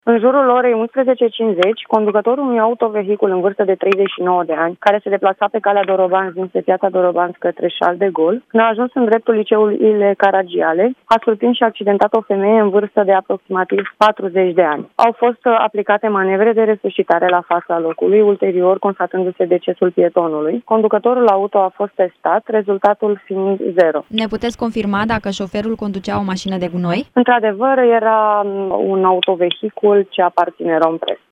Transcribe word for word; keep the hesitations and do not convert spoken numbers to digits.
În jurul orei unsprezece și cincizeci, conducătorul unui autovehicul în vârstă de treizeci și nouă de ani, care se deplasa pe calea Dorobanți dinspre piața Dorobanți către Charles de Gaulle, când a ajuns în dreptul liceului Ile Caragiale, a surprins și accidentat o femeie în vârstă de aproximativ patruzeci de ani. Au fost aplicate manevre de resuscitare la fața locului, ulterior constatându-se decesul pietonului. Conducătorul auto a fost testat, rezultatul fiind zero. Ne puteți confirma dacă șoferul conducea o mașină de gunoi? Într-adevăr, era un autovehicul ce aparține Rompress.